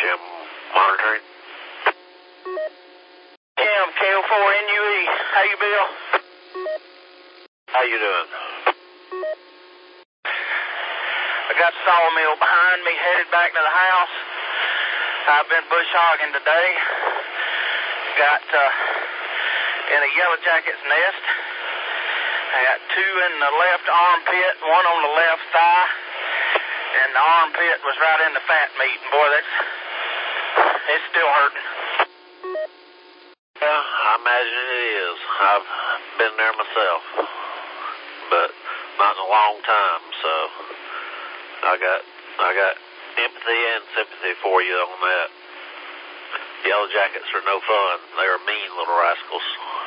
Jim monitoring. Jim, KO4NUE. How you, Bill? How you doing? I got the sawmill behind me, headed back to the house. I've been bush hogging today. Got in a yellow jacket's nest. I got 2 in the left armpit, 1 on the left thigh, and the armpit was right in the fat meat. And boy, it's still hurting. Yeah, I imagine it is. I've been there myself, but not in a long time, so I got empathy and sympathy for you on that. Yellow jackets are no fun. They're mean little rascals.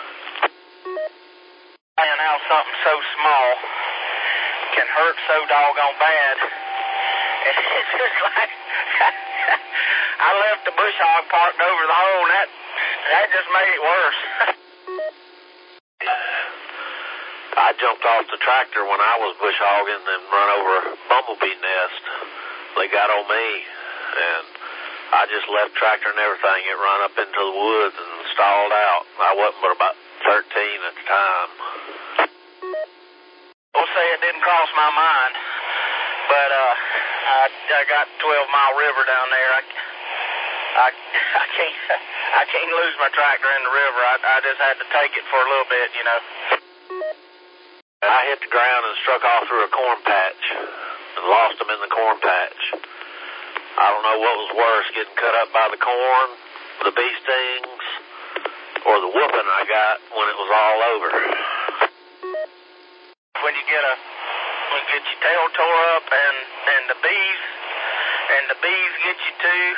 And how something so small can hurt so doggone bad. It's just like I left the bush hog parked over the hole, and that just made it worse. I jumped off the tractor when I was bush hogging and run over a bumblebee nest. They got on me, and I just left tractor and everything. It run up into the woods and stalled out. I wasn't but about 13 at the time. We'll say it didn't cross my mind, but I got 12-mile river down there. I can't lose my tractor in the river. I just had to take it for a little bit, you know. I hit the ground and struck off through a corn patch and lost him in the corn patch. I don't know what was worse, getting cut up by the corn, the bee stings, or the whooping I got when it was all over. When you get your tail tore up and the bees get you too,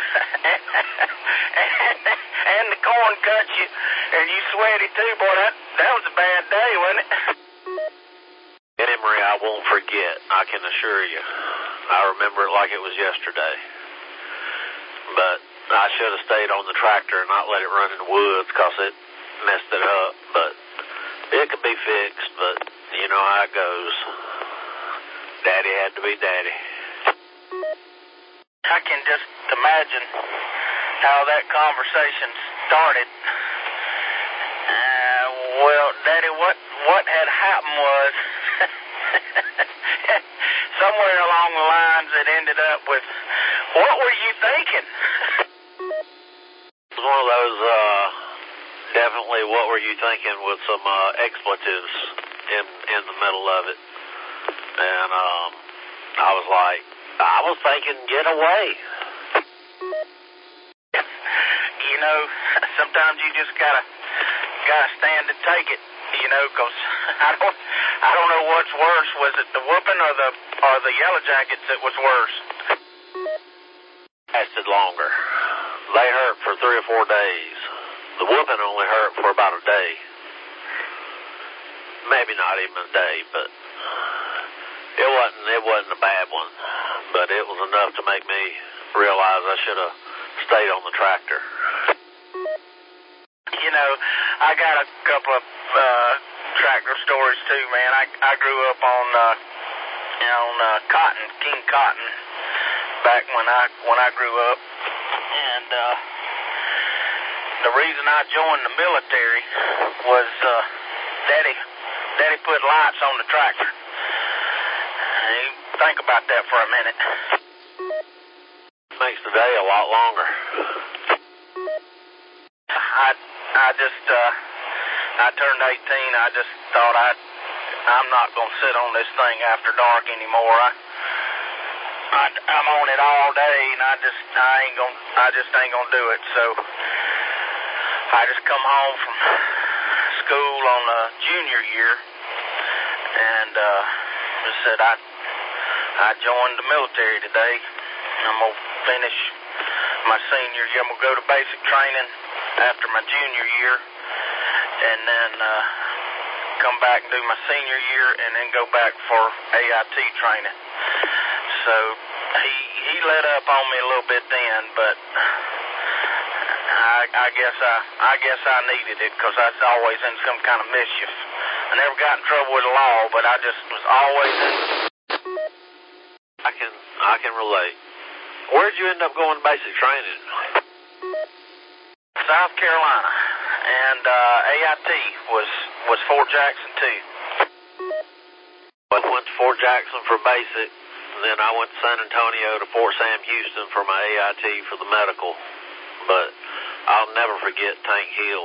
and the corn cuts you, and you sweaty too, boy, that was a bad day, wasn't it? Memory I won't forget, I can assure you. I remember it like it was yesterday. But I should have stayed on the tractor and not let it run in the woods because it messed it up. But it could be fixed, but you know how it goes. Daddy had to be daddy. I can just imagine how that conversation started. Well, Daddy, what had happened was somewhere along the lines it ended up with, what were you thinking? It was one of those, definitely what were you thinking with some expletives in the middle of it. And I was like, I was thinking get away. You know, sometimes you just gotta stand and take it, you know, because I don't know what's worse. Was it the whooping or the yellow jackets that was worse? Lasted longer. They hurt for 3 or 4 days. The whooping only hurt for about a day. Maybe not even a day, but it wasn't a bad one. But it was enough to make me realize I should have stayed on the tractor. You know, I got a couple of tractor stories too, man. I grew up on cotton, king cotton, back when I grew up, and the reason I joined the military was Daddy put lights on the tractor. You think about that for a minute. Makes the day a lot longer. I turned 18. I just thought I'm not gonna sit on this thing after dark anymore. I'm on it all day, and I just ain't gonna do it. So I just come home from school on the junior year, and just said I joined the military today. I'm gonna finish my senior year. I'm gonna go to basic training after my junior year, and then come back and do my senior year, and then go back for AIT training. So he let up on me a little bit then, but I guess I needed it because I was always in some kind of mischief. I never got in trouble with the law, but I just was always in. I can relate. Where'd you end up going to basic training? South Carolina, and AIT was Fort Jackson too. I went to Fort Jackson for basic, and then I went to San Antonio to Fort Sam Houston for my AIT for the medical. But I'll never forget Tank Hill.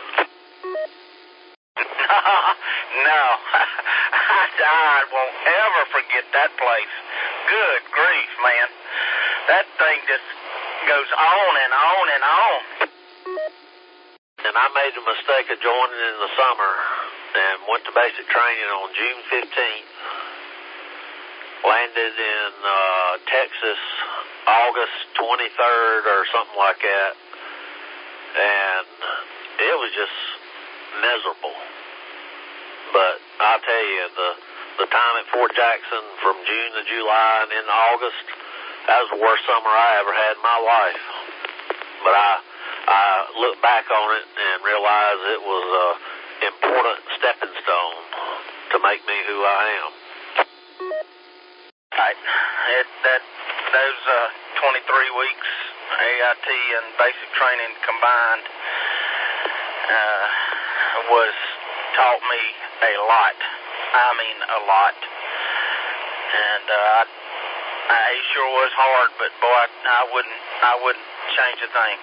No, I won't ever forget that place. Good grief, man. That thing just goes on and on and on. And I made the mistake of joining in the summer and went to basic training on June 15th. Landed in Texas August 23rd or something like that. And it was just miserable. But I'll tell you, the time at Fort Jackson from June to July and into August, that was the worst summer I ever had in my life. But I look back on it and realize it was an important stepping stone to make me who I am. Right. Those 23 weeks AIT and basic training combined taught me a lot. I mean, a lot. And it sure was hard, but boy, I wouldn't change a thing.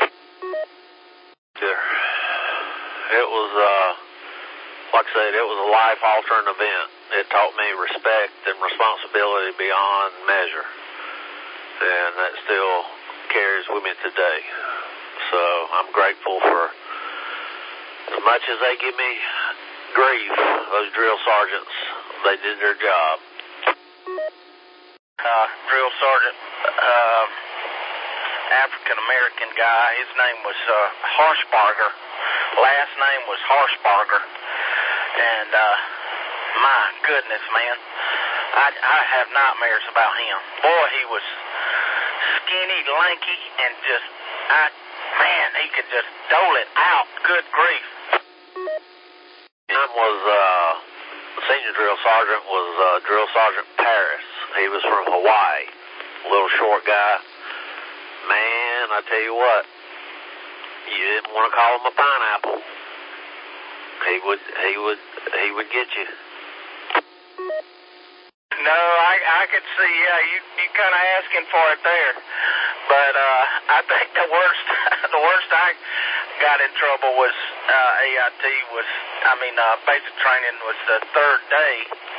It was, like I said, it was a life-altering event. It taught me respect and responsibility beyond measure. And that still carries with me today. So I'm grateful for, as much as they give me grief, those drill sergeants, they did their job. Drill sergeant, African-American guy, his name was Harshbarger. Last name was Harshbarger. And my goodness, man, I have nightmares about him. Boy, he was skinny, lanky, and just, he could just dole it out. Good grief. Him was, senior drill sergeant was Drill Sergeant Paris. He was from Hawaii, little short guy. Man, I tell you what, you didn't want to call him a pineapple. He would get you. No, I could see, you kind of asking for it there. But I think the worst I got in trouble was AIT basic training was the third day.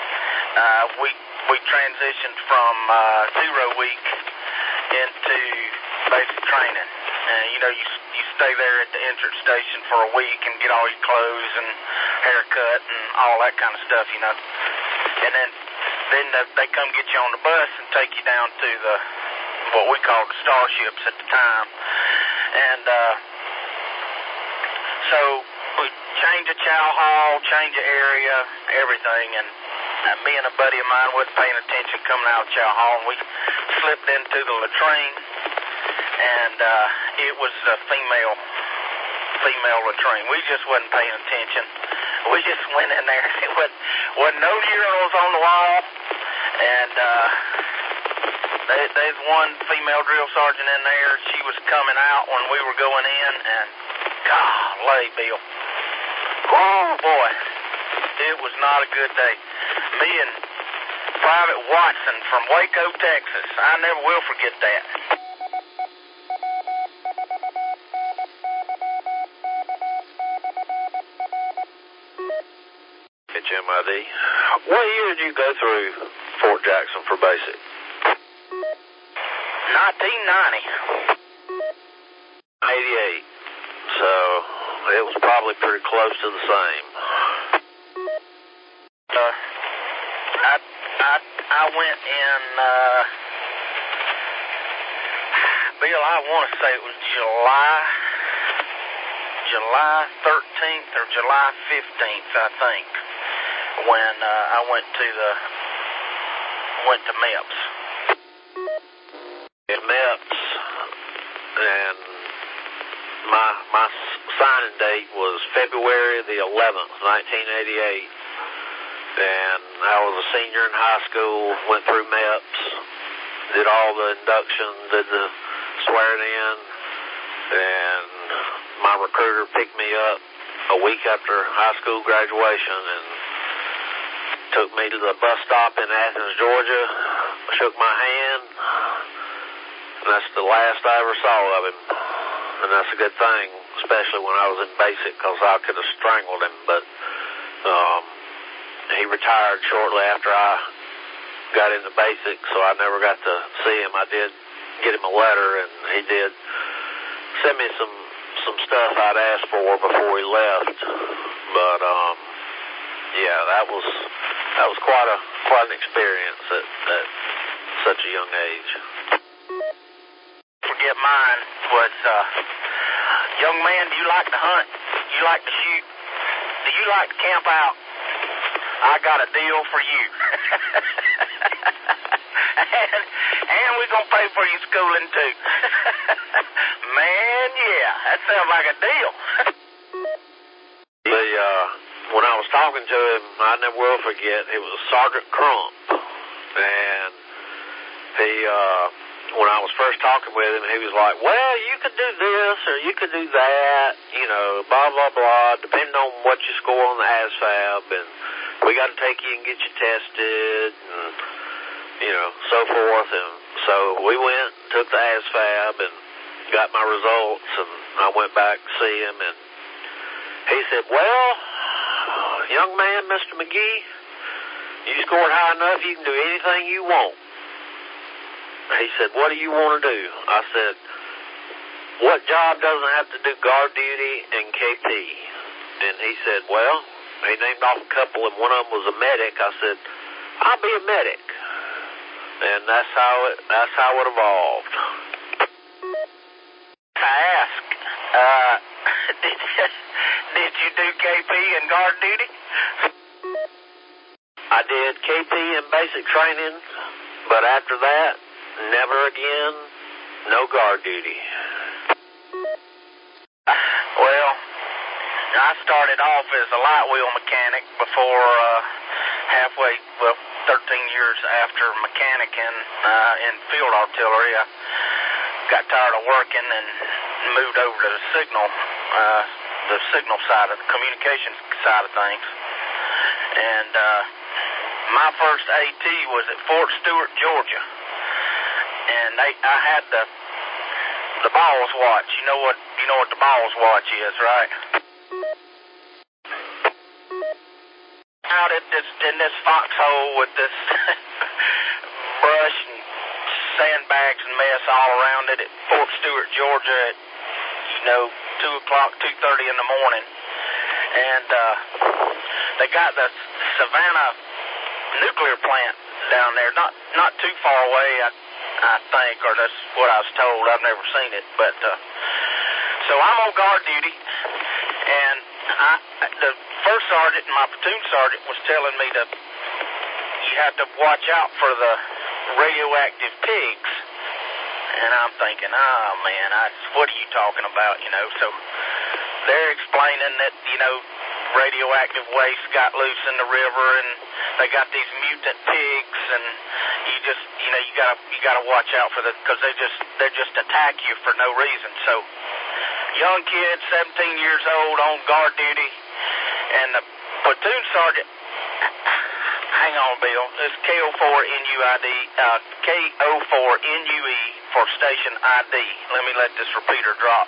We transitioned from 0 week into basic training. You stay there at the entrance station for a week and get all your clothes and haircut and all that kind of stuff, And then they come get you on the bus and take you down to what we called the Starships at the time. And so we change the chow hall, change the area, everything, and me and a buddy of mine wasn't paying attention coming out of chow hall, and we slipped into the latrine, and it was a female latrine. We just wasn't paying attention. We just went in there. It wasn't no urinals on the wall, and there's one female drill sergeant in there. She was coming out when we were going in, and golly, Bill. Oh, boy. It was not a good day. Me and Private Watson from Waco, Texas. I never will forget that. HMID. What year did you go through Fort Jackson for basic? 1990. 88. So it was probably pretty close to the same. I went in, Bill, I want to say it was July 13th or July 15th, I think, when I went to MEPS. In MEPS, and my signing date was February the 11th, 1988. And I was a senior in high school, went through MEPS, did all the induction, did the swearing in, and my recruiter picked me up a week after high school graduation and took me to the bus stop in Athens, Georgia, shook my hand, and that's the last I ever saw of him. And that's a good thing, especially when I was in basic, because I could have strangled him. But he retired shortly after I got into basic, so I never got to see him. I did get him a letter, and he did send me some stuff I'd asked for before he left. But yeah, that was quite an experience at such a young age. Forget mine was, young man, do you like to hunt? Do you like to shoot? Do you like to camp out? I got a deal for you. and we're going to pay for your schooling, too. Man, yeah, that sounds like a deal. When I was talking to him, I never will forget, it was Sergeant Crump. And he, when I was first talking with him, he was like, well, you could do this or you could do that, you know, blah, blah, blah, depending on what you score on the ASVAB, and we got to take you and get you tested, and, you know, so forth. And so we went, took the ASVAB, and got my results, and I went back to see him, and he said, well, young man, Mr. McGee, you scored high enough, you can do anything you want. He said, what do you want to do? I said, what job doesn't have to do guard duty and KP? And he said, well, he named off a couple, and one of them was a medic. I said, I'll be a medic. And that's how it evolved. I ask, did you do KP and guard duty? I did KP and basic training, but after that, never again, no guard duty. Well, I started off as a light wheel mechanic before 13 years after mechanicking in field artillery. I got tired of working and moved over to the signal side of the communications side of things. And my first AT was at Fort Stewart, Georgia. And I had the balls watch. You know what the balls watch is, right? Out in this foxhole with this brush and sandbags and mess all around it at Fort Stewart, Georgia at 2:30 in the morning. And they got the Savannah nuclear plant down there, not too far away, I think, or that's what I was told. I've never seen it, but so I'm on guard duty, and the first sergeant and my platoon sergeant was telling me you have to watch out for the radioactive pigs, and I'm thinking, oh man, what are you talking about? So they're explaining that radioactive waste got loose in the river, and they got these mutant pigs, and you gotta watch out for because they just attack you for no reason. So young kid, 17 years old, on guard duty, and the platoon sergeant. Hang on, Bill. It's KO4NUE for station ID. Let me let this repeater drop.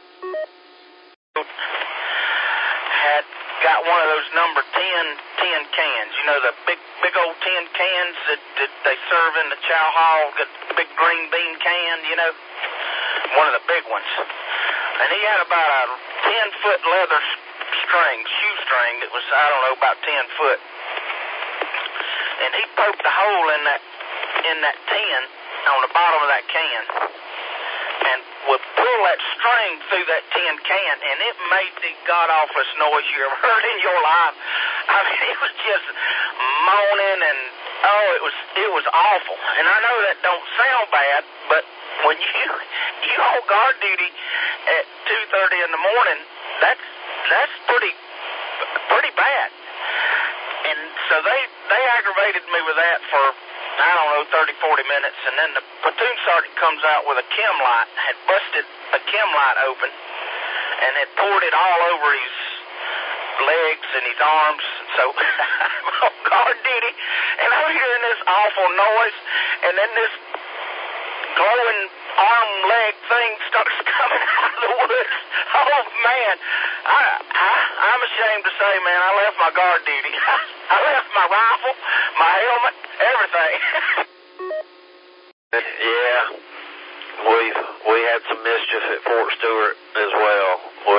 Had got one of those number 10 tin cans. The big old tin cans that they serve in the chow hall, the big green bean can, one of the big ones. And he had about a 10-foot leather shoe string that was, about 10 foot. And he poked a hole in that tin on the bottom of that can, and would pull that string through that tin can, and it made the god-awfulest noise you ever heard in your life. I mean, it was just moaning, and it was awful. And I know that don't sound bad, but when you on guard duty at 2:30 in the morning, that's pretty bad. And so they aggravated me with that for I don't know, 30, 40 minutes, and then the platoon sergeant comes out with a chem light, had busted a chem light open, and had poured it all over his legs and his arms. So I'm on guard duty, and I'm hearing this awful noise, and then this glowing arm leg thing starts coming out of the woods. Oh man, I'm ashamed to say, man, I left my guard duty. I left my rifle, my helmet, everything. Yeah, we had some mischief at Fort Stewart as well.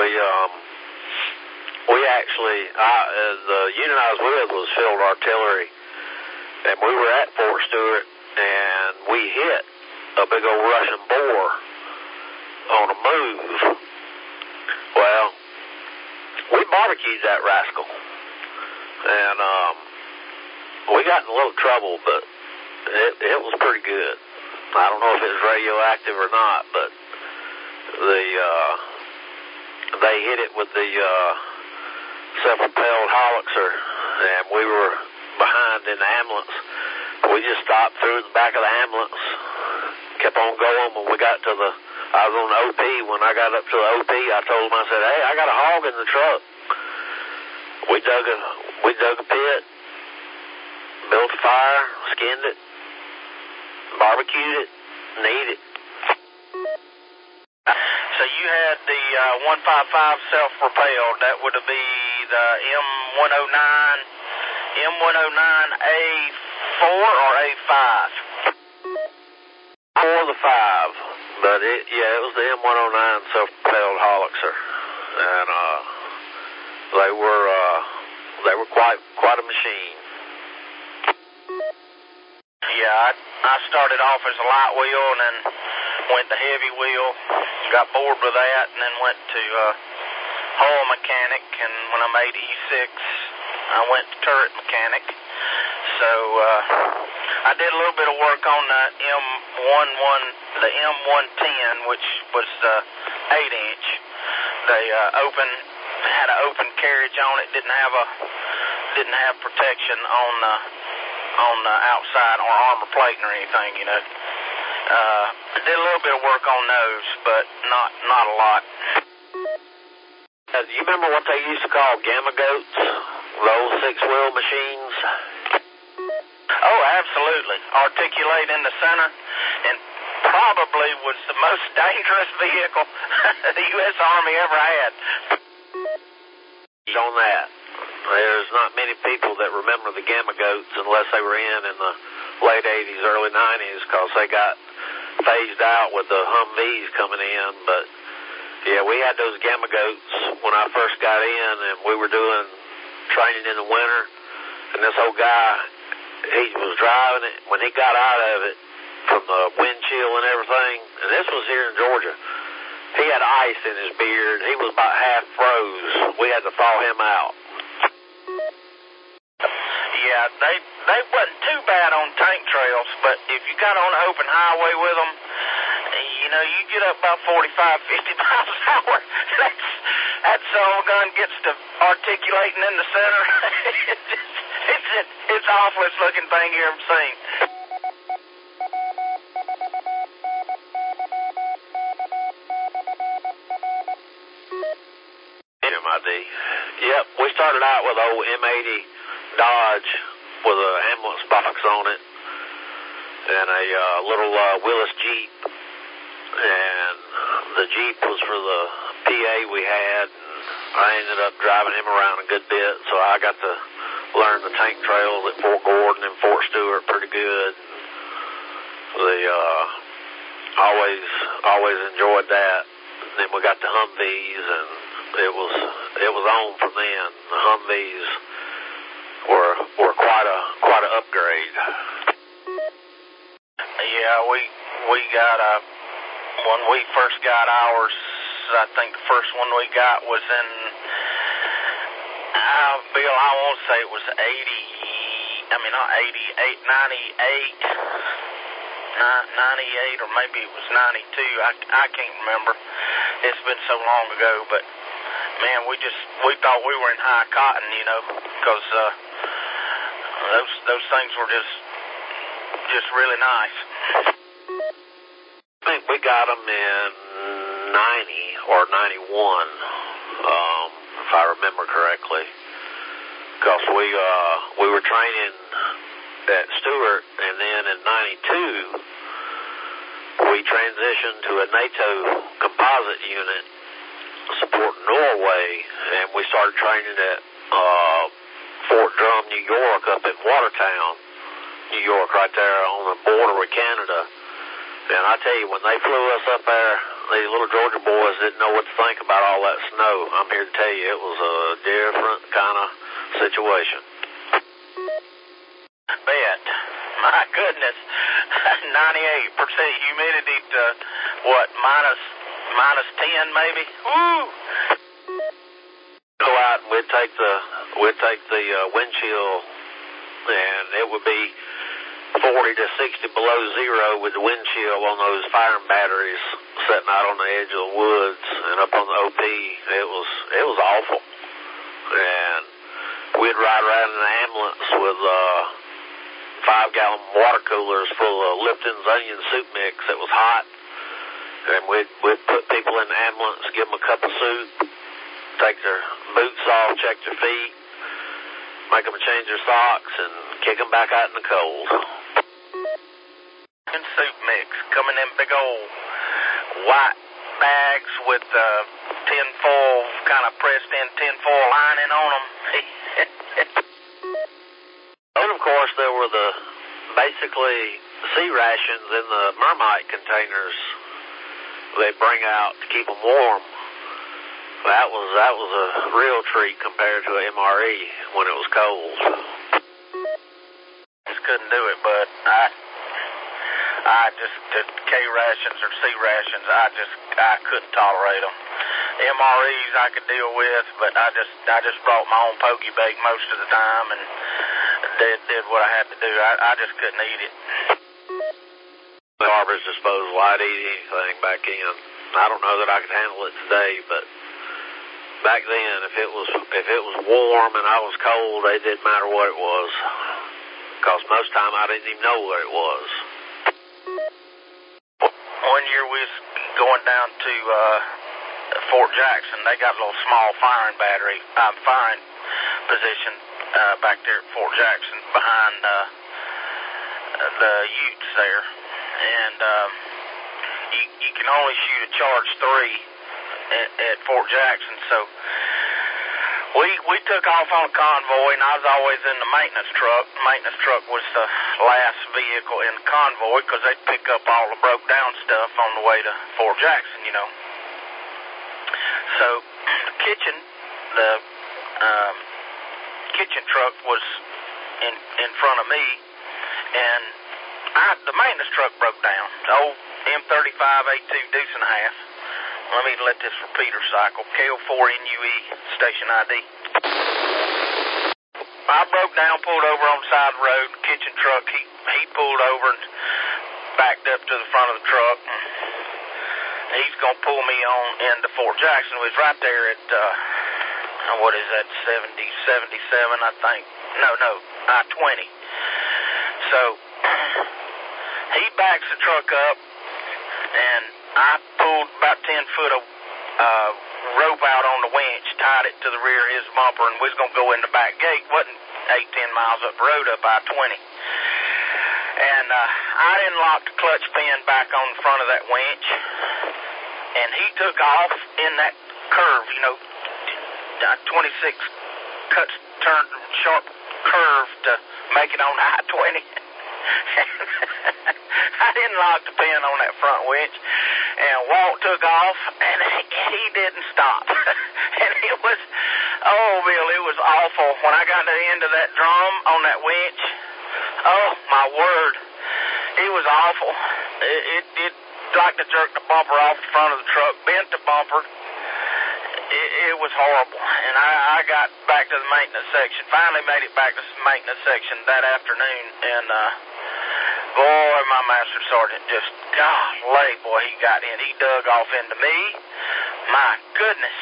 We actually, the unit I was with was field artillery, and we were at Fort Stewart, and we hit a big old Russian boar on a move. Well, we barbecued that rascal, and we got in a little trouble, but it was pretty good. I don't know if it was radioactive or not, but they hit it with the self-propelled howitzer, and we were behind in the ambulance. We just stopped through the back of the ambulance, kept on going. When we got to I was on the OP. When I got up to the OP, I told him, I said, hey, I got a hog in the truck. We dug a pit, built a fire, skinned it, barbecued it, and ate it. So you had the 155 self-propelled. That would be the M109A4 or A5? For the 5, but it was the M109 self-propelled howitzer, and they were quite a machine. Yeah, I started off as a light wheel and then went to heavy wheel, got bored with that, and then went to hull mechanic, and when I made E6, I went to turret mechanic. So I did a little bit of work on the M110, which was the 8-inch. They had an open carriage on it, didn't have protection on the outside or armor plating or anything, you know. I did a little bit of work on those, but not a lot. Do you remember what they used to call gamma goats? Those 6-wheel machines? Oh, absolutely. Articulate in the center, and probably was the most dangerous vehicle the U.S. Army ever had. On that, there's not many people that remember the gamma goats unless they were in the late 80s, early 90s, because they got phased out with the Humvees coming in. But yeah, we had those gamma goats when I first got in, and we were doing training in the winter, and this old guy, he was driving it. When he got out of it from the wind chill and everything, and this was here in Georgia, he had ice in his beard. He was about half froze. We had to thaw him out. Yeah, they wasn't too bad on tank trails, but if you got on an open highway with them, you know, you get up about 45, 50 miles an hour. That son gun gets to articulating in the center. It's the awfulest looking thing you ever seen. MID. Yep, we started out with old M80 Dodge with an ambulance box on it and a little Willis Jeep. And the Jeep was for the PA we had. I ended up driving him around a good bit, so I got to learn the tank trails at Fort Gordon and Fort Stewart pretty good. Always enjoyed that. And then we got the Humvees, and it was on from then. The Humvees were quite a upgrade. Yeah, we got when we first got ours, I think the first one we got was in Bill, I won't say it was 98 or maybe it was 92. I can't remember. It's been so long ago, but man, we thought we were in high cotton, you know, because those things were just just really nice. I think we got them in 90 or 91, if I remember correctly. Because we were training at Stewart, and then in 92, we transitioned to a NATO composite unit supporting Norway, and we started training at Fort Drum, New York, up in Watertown, New York, right there on the border with Canada. And I tell you, when they flew us up there, these little Georgia boys didn't know what to think about all that snow. I'm here to tell you, it was a different kind of situation. Bet. My goodness. 98% humidity to, what, minus 10 maybe? Woo! Go out and we'd take the wind chill, and it would be 40 to 60 below zero with the wind chill on those firing batteries sitting out on the edge of the woods and up on the OP. It was awful. And we'd ride around in an ambulance with 5-gallon water coolers full of Lipton's onion soup mix that was hot. And we'd put people in the ambulance, give them a cup of soup, take their boots off, check their feet, make them change their socks, and kick them back out in the cold. And soup mix, coming in big old white bags with tinfoil, kind of pressed in tinfoil lining on them. And of course, there were the basically sea rations in the Mermite containers they bring out to keep them warm. That was a real treat compared to an MRE when it was cold. Just couldn't do it, but I just the K rations or C rations, I couldn't tolerate them. MREs I could deal with, but I just brought my own pokey bake most of the time and did what I had to do. I just couldn't eat it. The Harbor's disposal, I'd eat anything back in. I don't know that I could handle it today, but back then, if it was warm and I was cold, it didn't matter what it was, because most of the time I didn't even know what it was. One year we was going down to Fort Jackson. They got a little small firing position back there at Fort Jackson behind the Utes there, and you can only shoot a charge 3 at Fort Jackson. So we took off on a convoy, and I was always in the maintenance truck. The maintenance truck was the last vehicle in the convoy because they'd pick up all the broke down stuff on the way to Fort Jackson, you know. So the kitchen truck was in front of me, and the maintenance truck broke down. The old M35 A2 deuce and a half. Let me let this repeater cycle. KO4NUE, station ID. I broke down, pulled over on the side of the road. The kitchen truck, he pulled over and backed up to the front of the truck. And he's going to pull me on into Fort Jackson. It was right there at, what is that, 77, I think. No, I-20. So he backs the truck up, and I pulled about 10 foot of rope out on the winch, tied it to the rear of his bumper, and we was going to go in the back gate. Wasn't 8-10 miles up the road up I-20. And I didn't lock the clutch pin back on the front of that winch, and he took off in that curve, 26 cuts, turned sharp curve to make it on I-20. I didn't lock the pin on that front winch, and Walt took off, and he didn't stop. And it was, Bill, it was awful. When I got to the end of that drum on that winch, oh, my word, it was awful. It like to jerk the bumper off the front of the truck, bent the bumper. It was horrible. And I got back to the maintenance section, finally made it back to the maintenance section that afternoon, and boy, my master sergeant just, golly, boy, he got in. He dug off into me. My goodness.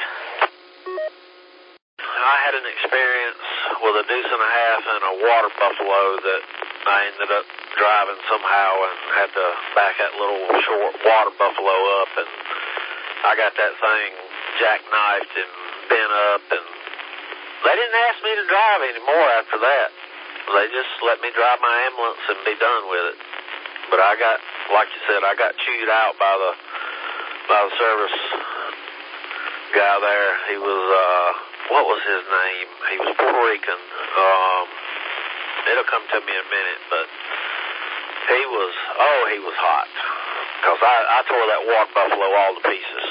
I had an experience with a deuce and a half and a water buffalo that I ended up driving somehow and had to back that little short water buffalo up, and I got that thing jackknifed and bent up, and they didn't ask me to drive anymore after that. They just let me drive my ambulance and be done with it. But I got, like you said, I got chewed out by the service guy there. He was, what was his name? He was Puerto Rican. It'll come to me in a minute, but he was hot. Because I tore that water buffalo all to pieces.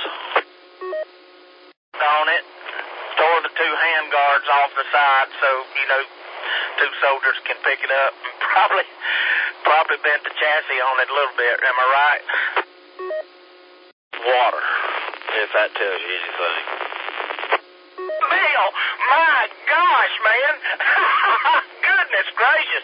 On it, tore the two hand guards off the side so, two soldiers can pick it up, and probably bent the chassis on it a little bit. Am I right? Water, if that tells you anything. Bill, my gosh, man. Goodness gracious.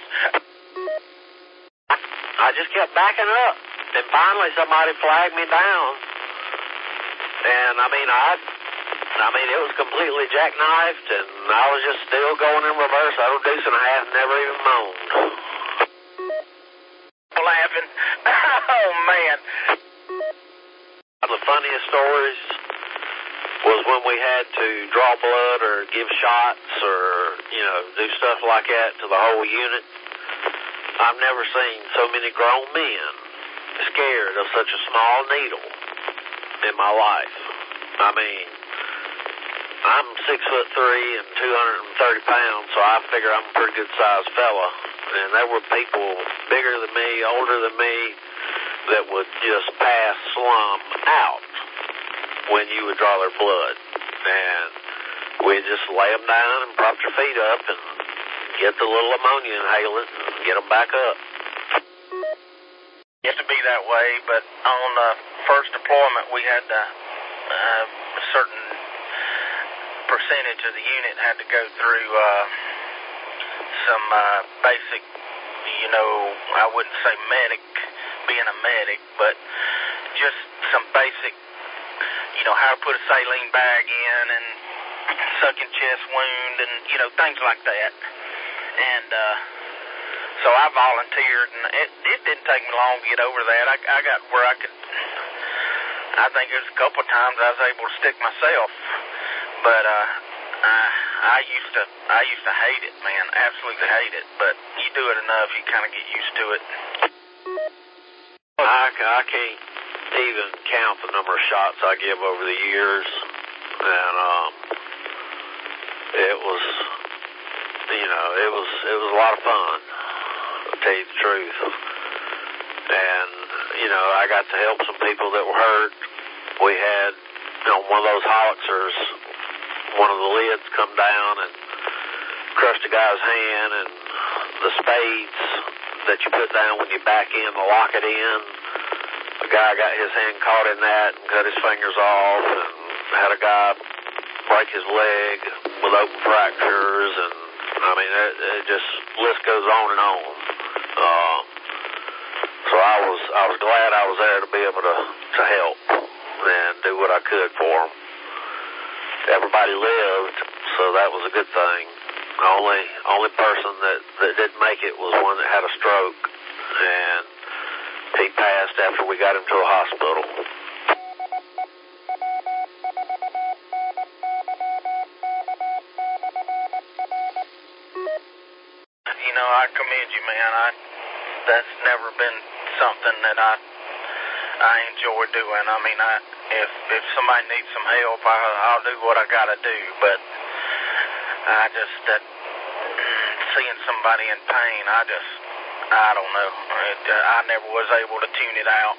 I just kept backing up, and finally somebody flagged me down. And it was completely jackknifed, and I was just still going in reverse. I was reducing a half, never even moaned. Laughing. Oh, man. The funniest stories was when we had to draw blood or give shots or, do stuff like that to the whole unit. I've never seen so many grown men scared of such a small needle in my life. I'm 6'3" and 230 pounds, so I figure I'm a pretty good sized fella. And there were people bigger than me, older than me, that would just pass slum out when you would draw their blood. And we'd just lay them down and prop your feet up and get the little ammonia inhalant and get them back up. It used to be that way, but on the first deployment, we had a certain percentage of the unit had to go through some basic, I wouldn't say being a medic, but just some basic, how to put a saline bag in and sucking chest wound and, things like that. And so I volunteered, and it didn't take me long to get over that. I got where I think it was a couple of times I was able to stick myself. But I used to hate it, man. Absolutely hate it. But you do it enough, you kind of get used to it. I can't even count the number of shots I give over the years, and it was a lot of fun, to tell you the truth. And I got to help some people that were hurt. We had one of those howitzers, one of the lids come down and crushed a guy's hand, and the spades that you put down when you back in to lock it in, a guy got his hand caught in that and cut his fingers off, and had a guy break his leg with open fractures, and it just list goes on and on. So I was glad I was there to be able to help and do what I could for them. Everybody lived, so that was a good thing. The only person that didn't make it was one that had a stroke, and he passed after we got him to a hospital. I commend you, man. That's never been something that I enjoy doing. If somebody needs some help, I'll do what I gotta do. But seeing somebody in pain, I don't know. I never was able to tune it out.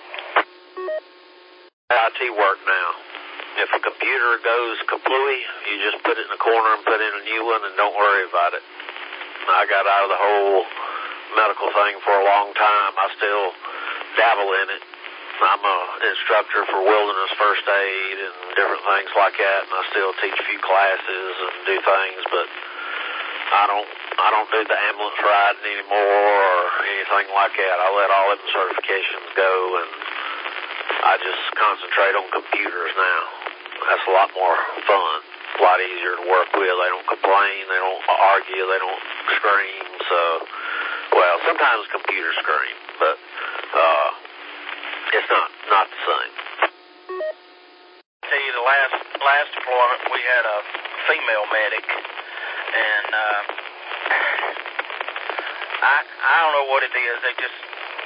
IT work now. If a computer goes kaplooey, you just put it in a corner and put in a new one and don't worry about it. I got out of the whole medical thing for a long time. I still dabble in it. I'm an instructor for wilderness first aid and different things like that, and I still teach a few classes and do things, but I don't do the ambulance riding anymore or anything like that. I let all them certifications go, and I just concentrate on computers now. That's a lot more fun, a lot easier to work with. They don't complain, they don't argue, they don't scream, so, well, sometimes computers scream, but it's not the same. See, the last deployment, we had a female medic, and I don't know what it is. They just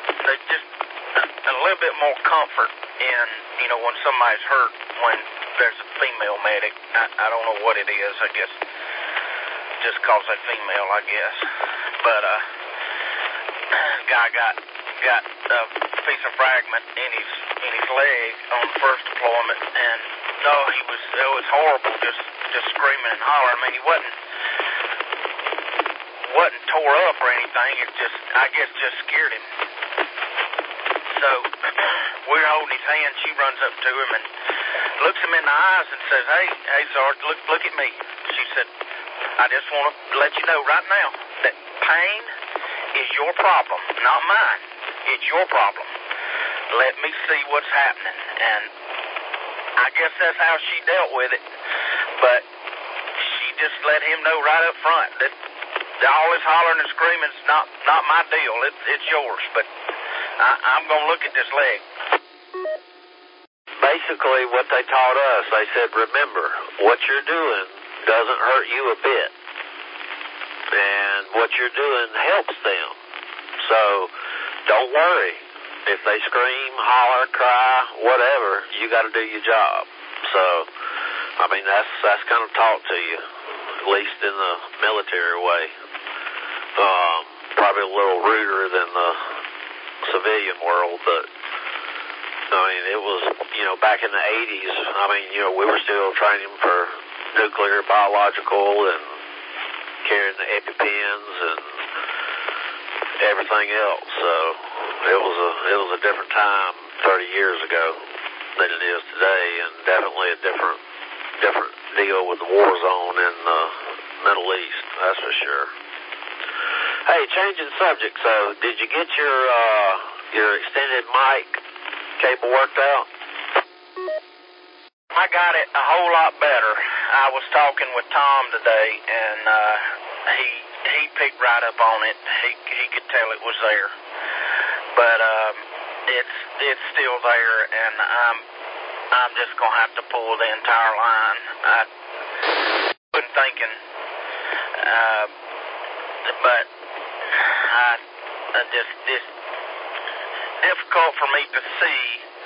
a little bit more comfort in, when somebody's hurt when there's a female medic. I don't know what it is. I guess just because they're female, I guess. But guy got a piece of fragment in his leg on the first deployment, and it was horrible, just screaming and hollering. I mean, he wasn't tore up or anything. It I guess just scared him. So we're holding his hand. She runs up to him and looks him in the eyes and says, "Hey, Sarge, look at me." She said, "I just want to let you know right now that pain is your problem, not mine. It's your problem. Let me see what's happening." And I guess that's how she dealt with it. But she just let him know right up front that all this hollering and screaming is not my deal. It's yours. But I'm going to look at this leg. Basically, what they taught us, they said, remember, what you're doing doesn't hurt you a bit. And what you're doing helps them. So don't worry. If they scream, holler, cry, whatever, you got to do your job. So, I mean, that's kind of taught to you, at least in the military way. Probably a little ruder than the civilian world, but I mean, it was, back in the 80s, I mean, we were still training for nuclear, biological, and carrying the EpiPens and everything else. So it was a different time 30 years ago than it is today, and definitely a different deal with the war zone in the Middle East, that's for sure. Hey, changing subject. So, did you get your extended mic cable worked out? I got it a whole lot better. I was talking with Tom today, and he picked right up on it. He could tell it was there, but it's still there, and I'm just gonna have to pull the entire line. I've been thinking, but it's difficult for me to see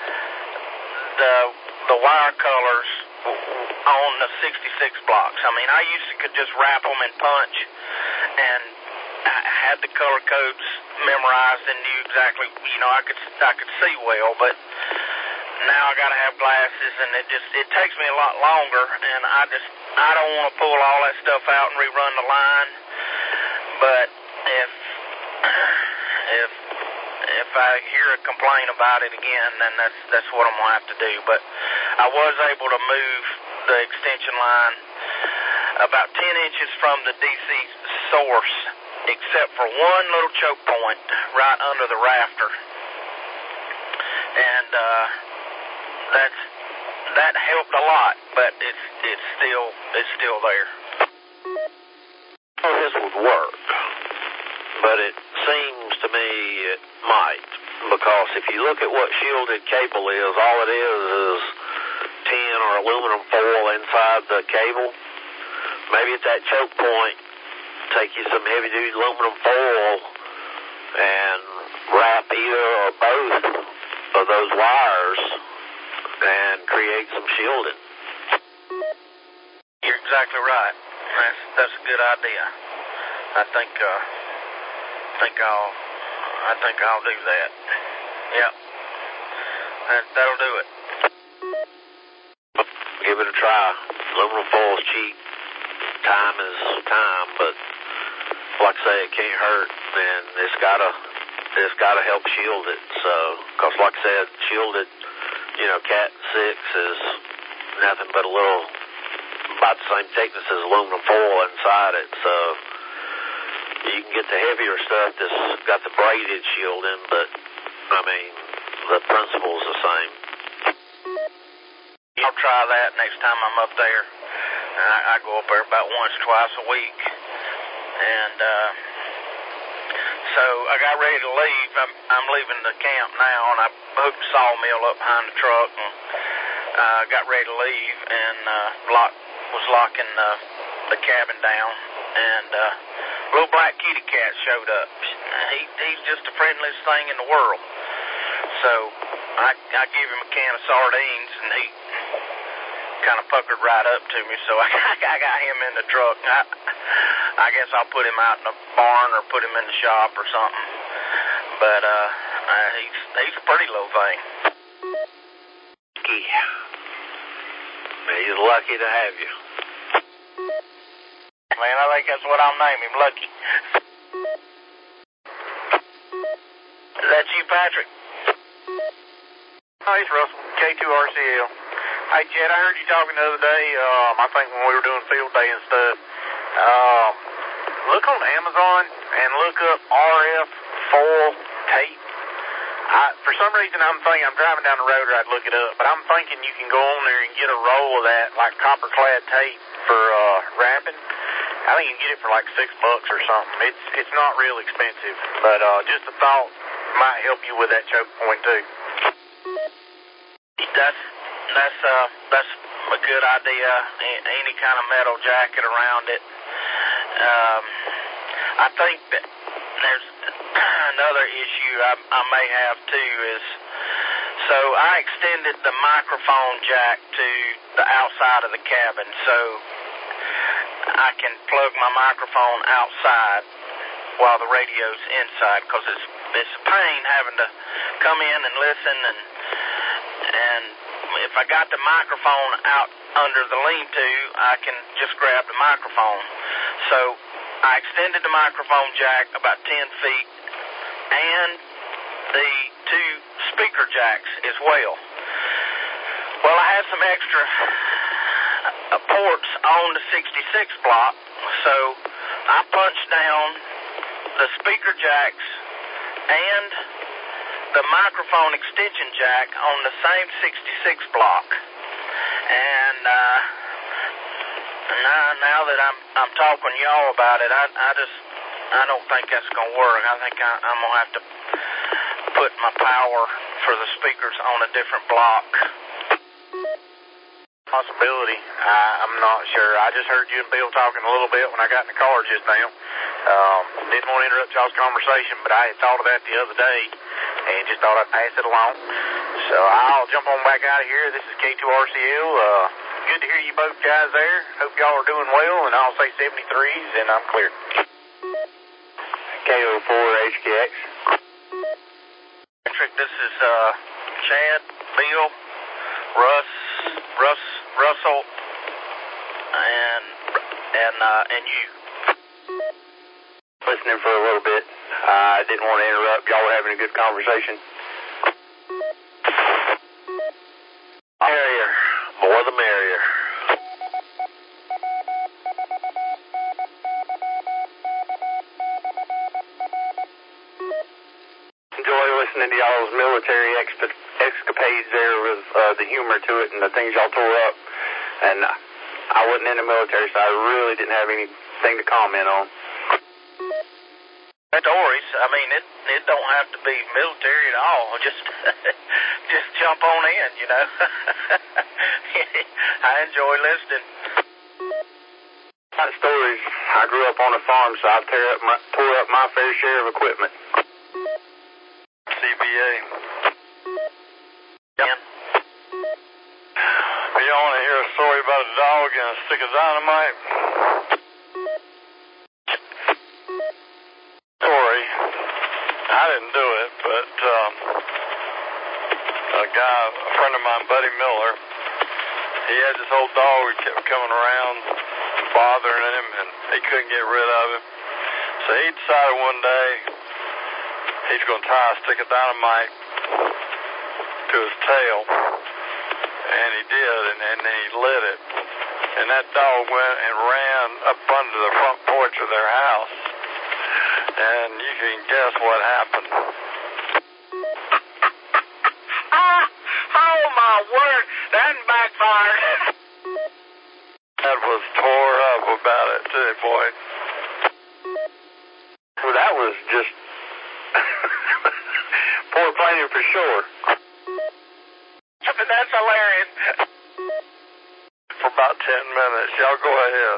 the wire colors on the 66 blocks. I mean, I used to could just wrap them and punch, and I had the color codes memorized and knew exactly, I could see well, but now I gotta have glasses, and it takes me a lot longer, and I don't want to pull all that stuff out and rerun the line. But if I hear a complaint about it again, then that's what I'm gonna have to do. But I was able to move the extension line about 10 inches from the DC source, except for one little choke point right under the rafter, and that helped a lot. But it's still there. Well, this would work, but it seems to me it might, because if you look at what shielded cable is, all it is tin or aluminum foil inside the cable. Maybe at that choke point, take you some heavy-duty aluminum foil and wrap either or both of those wires and create some shielding. You're exactly right. That's a good idea. I think I'll do that. Yep. That'll do it. Give it a try. Aluminum foil is cheap. Time is time, but like I say, it can't hurt, and it's gotta help shield it. So, cause like I said, shielded, Cat 6 is nothing but a little, about the same thickness as aluminum foil inside it. So you can get the heavier stuff that's got the braided shielding, but I mean, the principle is the same. I'll try that next time I'm up there. I go up there about once, twice a week, and So I got ready to leave. I'm leaving the camp now, and I hooked the sawmill up behind the truck and got ready to leave, and was locking the cabin down, and little black kitty cat showed up. He's just the friendliest thing in the world. So I gave him a can of sardines, and he kind of puckered right up to me, so I got him in the truck. I guess I'll put him out in the barn or put him in the shop or something. But he's a pretty little thing. He's lucky to have you. Man, I think that's what I'll name him, Lucky. Is that you, Patrick? Hi, it's Russell, K2RCL. Hey, Chad, I heard you talking the other day, I think when we were doing field day and stuff. Look on Amazon and look up RF foil tape. For some reason, I'm driving down the road, or I'd look it up, but I'm thinking you can go on there and get a roll of that, like copper-clad tape for wrapping. I think you can get it for like $6 or something. It's not real expensive, but just a thought might help you with that choke point too. That's a good idea. Any kind of metal jacket around it. I think that there's another issue I may have too is, so I extended the microphone jack to the outside of the cabin so I can plug my microphone outside while the radio's inside, because it's a pain having to come in and listen, and if I got the microphone out under the lean-to, I can just grab the microphone. So I extended the microphone jack about 10 feet and the 2 speaker jacks as well. Well, I had some extra ports on the 66 block, so I punched down the speaker jacks and the microphone extension jack on the same 66 block. And now that I'm talking to y'all about it, I don't think that's gonna work. I think I'm gonna have to put my power for the speakers on a different block. Possibility. I'm not sure. I just heard you and Bill talking a little bit when I got in the car just now. Didn't want to interrupt y'all's conversation, but I had thought of that the other day and just thought I'd pass it along. So I'll jump on back out of here. This is K2RCL. Good to hear you both guys there. Hope y'all are doing well, and I'll say 73s, and I'm clear. KO4HKX. Patrick, this is Chad, Bill, Russell, and you. Listening for a little bit. I didn't want to interrupt. Y'all were having a good conversation. Merrier. More the merrier. Enjoy listening to y'all's military escapades there with the humor to it and the things y'all tore up. And I wasn't in the military, so I really didn't have anything to comment on. Stories, I mean, it don't have to be military at all. Just jump on in, you know. I enjoy listening. Stories. I grew up on a farm, so I tore up my fair share of equipment. CBA. Yeah. You want to hear a story about a dog and a stick of dynamite? I didn't do it, but a friend of mine, Buddy Miller, he had this old dog who kept coming around, bothering him, and he couldn't get rid of him. So he decided one day he's going to tie a stick of dynamite to his tail, and he did, and then he lit it. And that dog went and ran up under the front porch of their house. And you can guess what happened. Oh, my word. That backfired. That was tore up about it, too, boy. Well, that was was just poor planning for sure. That's hilarious. For about 10 minutes. Y'all go ahead.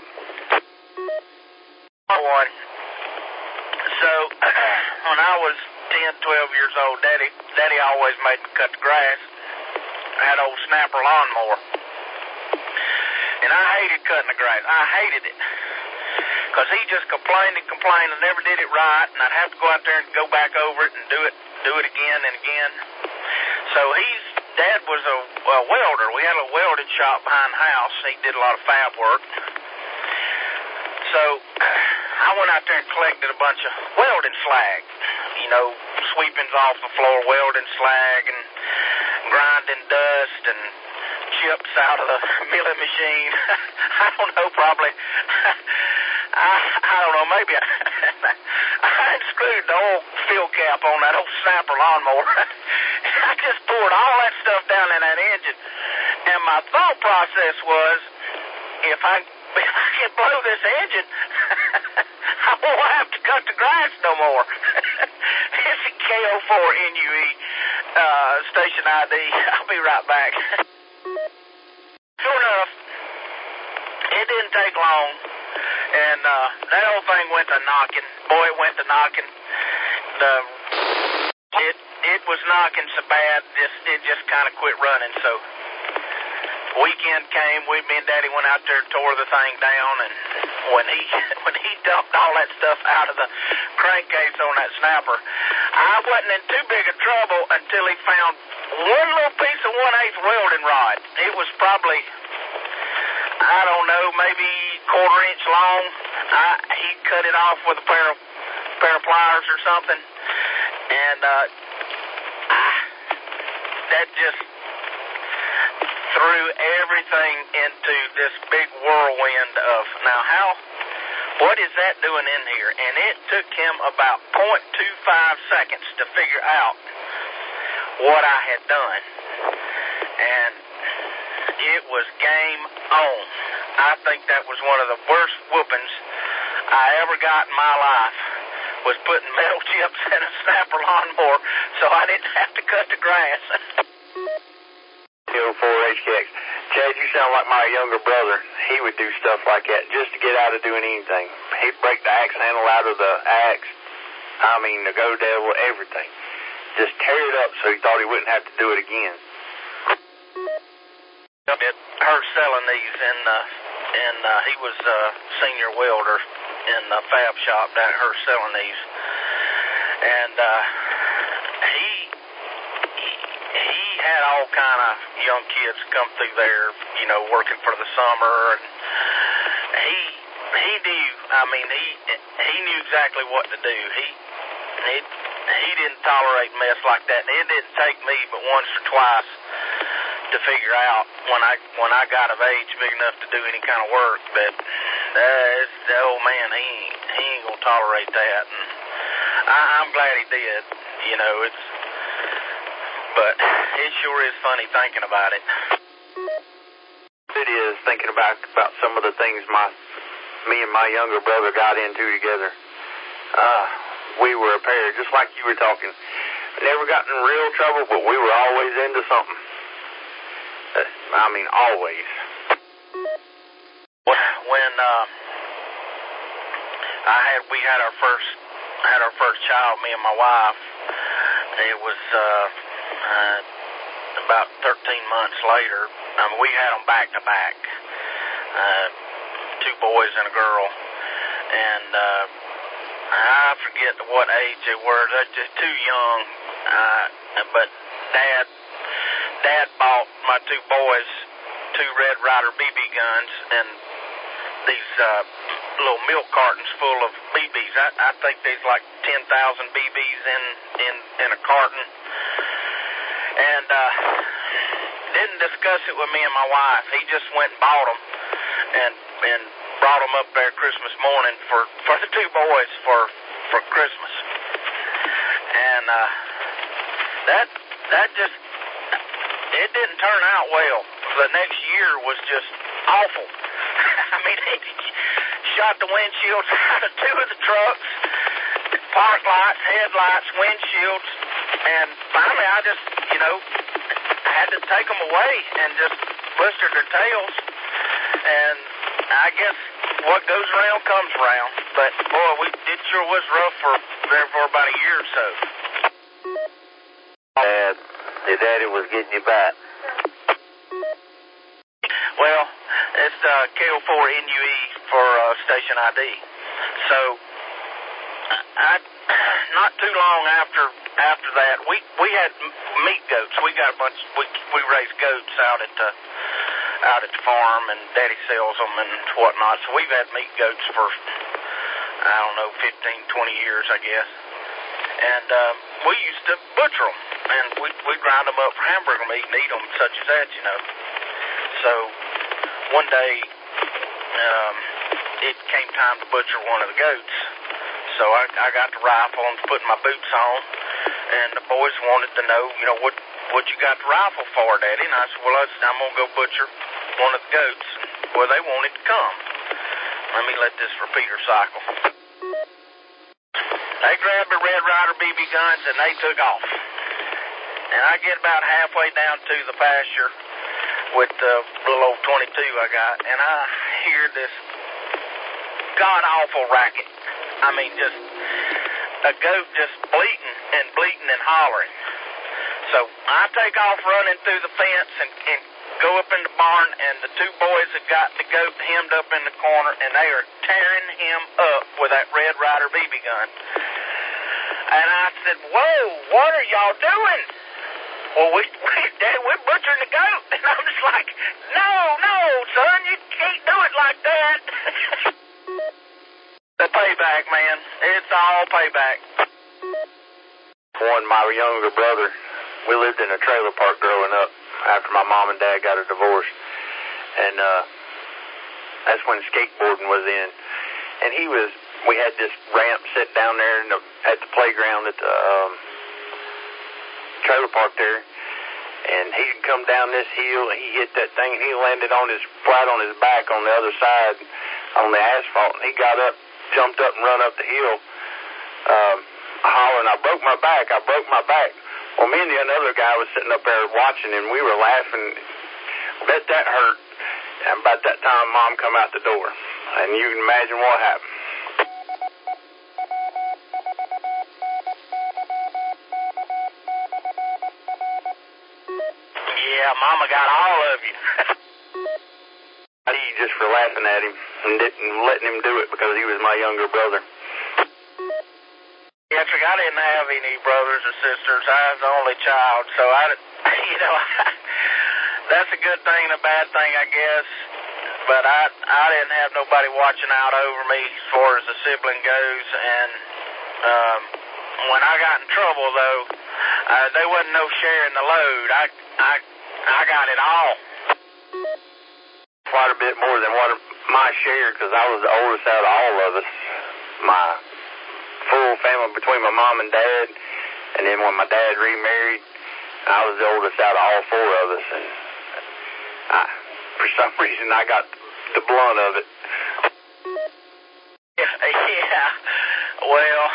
One. So, when I was 10, 12 years old, Daddy always made me cut the grass. I had an old snapper lawnmower. And I hated cutting the grass. I hated it. Because he just complained and never did it right, and I'd have to go out there and go back over it and do it again and again. So Dad was a welder. We had a welding shop behind the house. He did a lot of fab work. So I went out there and collected a bunch of welding slag. You know, sweepings off the floor, welding slag, and grinding dust and chips out of the milling machine. I don't know, probably. I don't know, maybe I unscrewed the old fill cap on that old snapper lawnmower. I just poured all that stuff down in that engine. And my thought process was, if I can blow this engine, I won't have to cut the grass no more. It's a KO4NUE station ID. I'll be right back. Sure enough, it didn't take long. And that old thing went to knocking. Boy, it went to knocking. It was knocking so bad, it just kind of quit running. So weekend came, me and Daddy went out there and tore the thing down. And when he dumped all that stuff out of the crankcase on that snapper, I wasn't in too big of trouble until he found one little piece of 1/8 welding rod. It was probably, I don't know, maybe 1/4 inch long. He cut it off with a pair of pliers or something, and that just threw everything into this big whirlwind of, now what is that doing in here? And it took him about 0.25 seconds to figure out what I had done, and it was game on. I think that was one of the worst whoopings I ever got in my life, was putting metal chips in a snapper lawnmower so I didn't have to cut the grass. 04HKX. Chad, you sound like my younger brother. He would do stuff like that just to get out of doing anything. He'd break the axe handle out of the axe. I mean, the Go Devil, everything. Just tear it up so he thought he wouldn't have to do it again. It hurt selling these, and he was a senior welder in the fab shop down at Hurst selling these, and he had all kind of young kids come through there, you know, working for the summer, and he knew. I mean, he knew exactly what to do. He didn't tolerate mess like that. And it didn't take me but once or twice to figure out when I got of age big enough to do any kind of work that the old man, he ain't gonna tolerate that. And I'm glad he did. You know, but it sure is funny thinking about it. It is, thinking about some of the things me and my younger brother got into together. We were a pair, just like you were talking. Never got in real trouble, but we were always into something. I mean, always. When we had our first child, me and my wife, it was about 13 months later. I mean, we had them back to back, 2 boys and a girl, and I forget what age they were. They're just too young. But Dad bought my 2 boys 2 Red Ryder BB guns and these little milk cartons full of BBs. I think there's like 10,000 BBs in a carton. And didn't discuss it with me and my wife. He just went and bought them and brought them up there Christmas morning for the 2 boys for Christmas. And that just, it didn't turn out well. The next year was just awful. I mean, he shot the windshields out of 2 of the trucks. park lights, headlights, windshields, and finally I just, had to take them away and just blistered their tails. And I guess what goes around comes around. But boy, it sure was rough for about a year or so. And your daddy was getting you back. Well, it's KO4NUE for station ID. So, not too long after that, we had meat goats. We got a bunch. We raised goats out at the farm, and Daddy sells them and whatnot. So we've had meat goats for 15, 20 years, I guess. And we used to butcher them, and we grind them up for hamburger meat and eat them, such as that, So one day, it came time to butcher one of the goats. So I got the rifle and was putting my boots on, and the boys wanted to know, what you got the rifle for, Daddy? And I said, well, I'm going to go butcher one of the goats. Well, they wanted to come. Let me let this repeater cycle. They grabbed the Red Ryder BB guns and they took off. And I get about halfway down to the pasture with the little old 22 I got, and I hear this god-awful racket. I mean, just a goat just bleating and hollering. So I take off running through the fence and go up in the barn, and the two boys have got the goat hemmed up in the corner, and they are tearing him up with that Red Ryder BB gun. And I said, whoa, what are y'all doing? Well, Dad, we're butchering the goat. And I'm just like, no, son, you can't do it like that. The payback, man. It's all payback. My younger brother, we lived in a trailer park growing up after my mom and dad got a divorce. And that's when skateboarding was in. And we had this ramp set down there at the playground at the trailer park there. And he'd come down this hill, and he hit that thing, and he landed flat on his back on the other side on the asphalt. And he got up, jumped up, and run up the hill, hollering, I broke my back. Well, me and the other guy was sitting up there watching, and we were laughing. Bet that hurt. And about that time, Mom come out the door. And you can imagine what happened. Yeah, Mama got all of you. Just for laughing at him and letting him do it because he was my younger brother. Yeah, I didn't have any brothers or sisters. I was the only child, so that's a good thing and a bad thing, I guess. But I didn't have nobody watching out over me as far as a sibling goes. And when I got in trouble, though, there wasn't no sharing the load. I got it all. Quite a bit more than what my share, because I was the oldest out of all of us. My full family between my mom and dad, and then when my dad remarried, I was the oldest out of all four of us, and for some reason I got the blunt of it. Yeah. Well,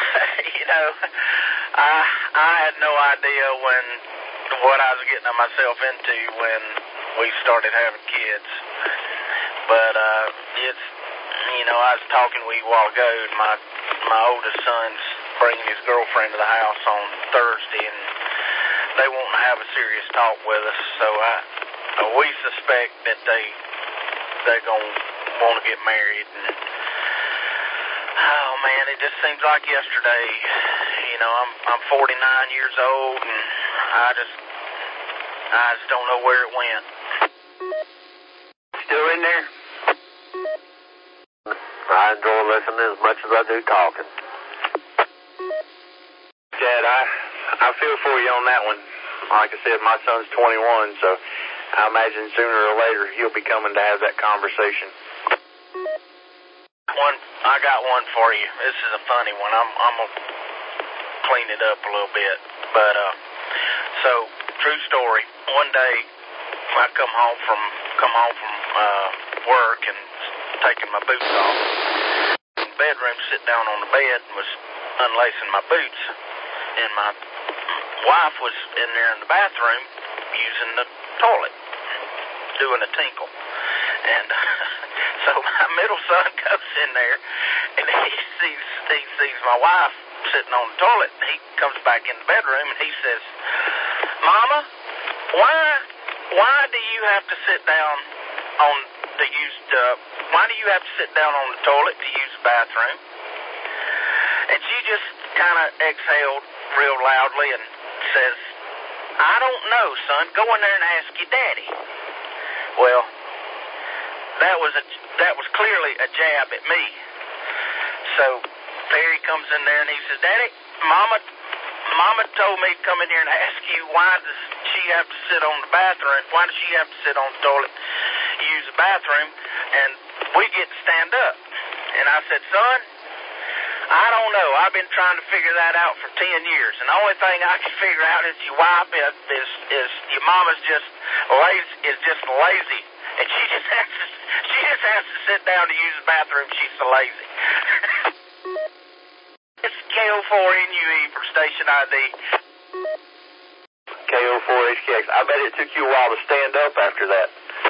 I had no idea what I was getting myself into when we started having kids. But I was talking with you a while ago, and my oldest son's bringing his girlfriend to the house on Thursday, and they want to have a serious talk with us. So we suspect that they're gonna want to get married. And, oh man, it just seems like yesterday. I'm 49 years old, and I just don't know where it went. Still in there? I enjoy listening as much as I do talking. Dad, I feel for you on that one. Like I said, my son's 21, so I imagine sooner or later he'll be coming to have that conversation. I got one for you. This is a funny one. I'm gonna clean it up a little bit, but so true story. One day I come home from work and taking my boots off. In the bedroom, sit down on the bed and was unlacing my boots, and my wife was in there in the bathroom using the toilet, doing a tinkle. And so my middle son goes in there, and he sees my wife sitting on the toilet, and he comes back in the bedroom, and he says, "Mama, why do you have to sit down why do you have to sit down on the toilet to use the bathroom?" And she just kind of exhaled real loudly and says, "I don't know, son. Go in there and ask your daddy." Well, that was clearly a jab at me. So Perry comes in there and he says, "Daddy, Mama told me to come in here and ask you, why does she have to sit on the bathroom? Why does she have to sit on the toilet, use the bathroom, and we get to stand up?" And I said, "Son, I don't know. I've been trying to figure that out for 10 years, and the only thing I can figure out is your wife is your mama's just lazy, and she just has to sit down to use the bathroom. She's so lazy." It's KO4NUE for station ID. KO4HKX. I bet it took you a while to stand up after that.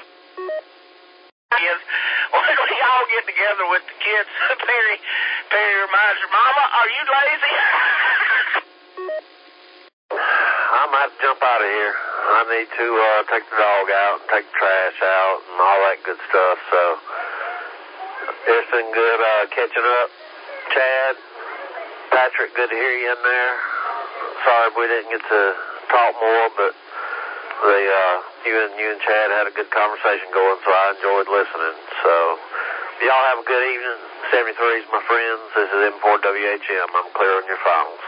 Yes. When we all get together with the kids, Perry reminds her, "Mama, are you lazy?" I might jump out of here. I need to take the dog out and take the trash out and all that good stuff. So it's been good catching up. Chad, Patrick, good to hear you in there. Sorry we didn't get to talk more, but you and Chad had a good conversation going, so I enjoyed listening. So y'all have a good evening. 73's my friends. This is M4WHM. I'm clear on your phones.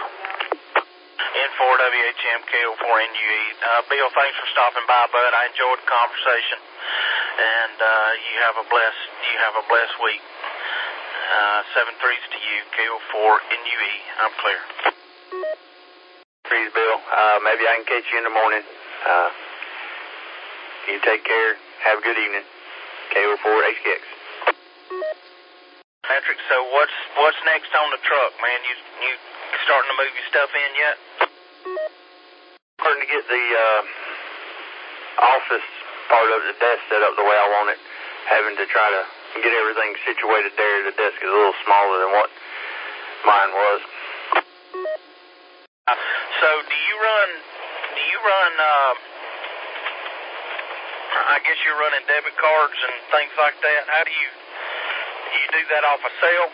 N4WHM, KO4NUE. Bill, thanks for stopping by, bud. I enjoyed the conversation, and you have a blessed week. 73's to you, KO4NUE. I'm clear. 3's Bill. Maybe I can catch you in the morning. You take care. Have a good evening. KO4HKX. Patrick, so what's next on the truck, man? You starting to move your stuff in yet? Starting to get the office part of the desk set up the way I want it. Having to try to get everything situated there. The desk is a little smaller than what mine was. So do you run I guess you're running debit cards and things like that. How do you do that off a cell?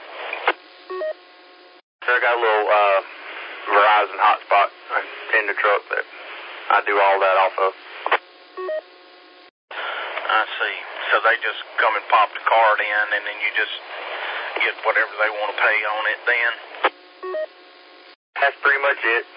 So I got a little Verizon hotspot in the truck that I do all that off of. I see. So they just come and pop the card in, and then you just get whatever they want to pay on it then? That's pretty much it.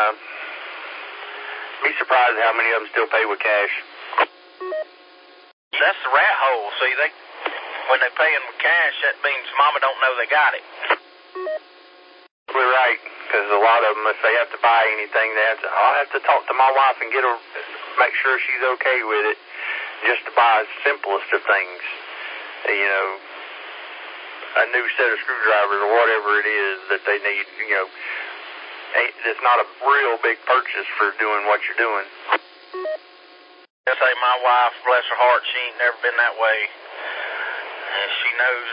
Be surprised how many of them still pay with cash. That's the rat hole. See, when they paying with cash, that means Mama don't know they got it. You're right, because a lot of them, if they have to buy anything, I'll have to talk to my wife and make sure she's okay with it, just to buy the simplest of things. You know, a new set of screwdrivers or whatever it is that they need, you know. It's not a real big purchase for doing what you're doing. I say my wife, bless her heart, she ain't never been that way. And she knows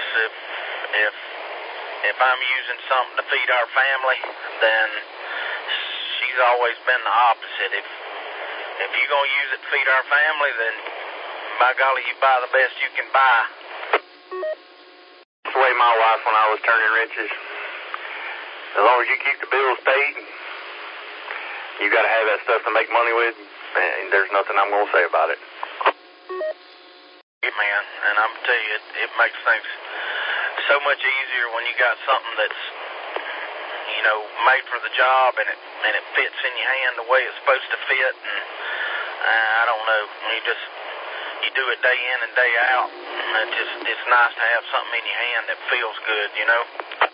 if I'm using something to feed our family, then she's always been the opposite. If you're going to use it to feed our family, then by golly, you buy the best you can buy. That's the way my wife when I was turning wrenches. As long as you keep the bills paid, you got to have that stuff to make money with, and there's nothing I'm going to say about it. Man, and I'm tell you, it makes things so much easier when you got something that's, you know, made for the job, and it fits in your hand the way it's supposed to fit. And I don't know, you do it day in and day out. And it's nice to have something in your hand that feels good, you know.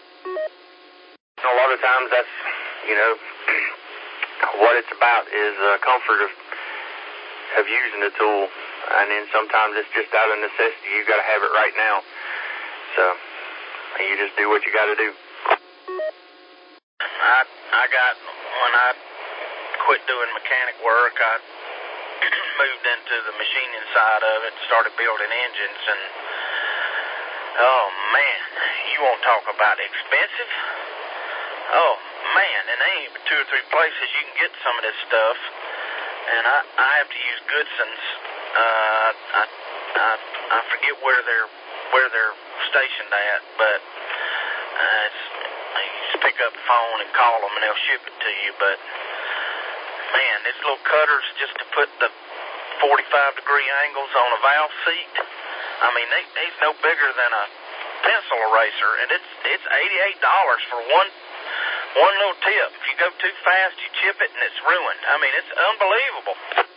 A lot of times that's, you know, what it's about is comfort of using the tool. And then sometimes it's just out of necessity. You got to have it right now. So you just do what you got to do. I got, when I quit doing mechanic work, I moved into the machining side of it, started building engines, and oh man, you won't talk about expensive. Oh man, and there ain't but 2 or 3 places you can get some of this stuff, and I have to use Goodson's. I forget where they're stationed at, but you just pick up the phone and call them, and they'll ship it to you. But man, these little cutters just to put the 45-degree angles on a valve seat. I mean, they's no bigger than a pencil eraser, and it's $88 for one little tip. If you go too fast, you chip it, and it's ruined. I mean, it's unbelievable.